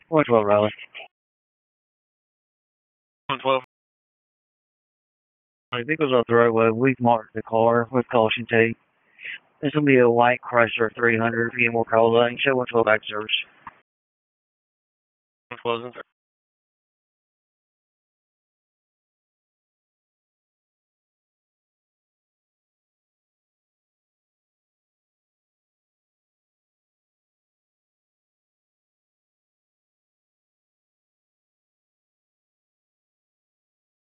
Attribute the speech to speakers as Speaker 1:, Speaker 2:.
Speaker 1: 112 Raleigh.
Speaker 2: 112.
Speaker 1: The vehicle's off the roadway. We've marked the car with caution tape. This will be a white Chrysler 300 VM or Corolla. And show 112 back service.
Speaker 2: 112.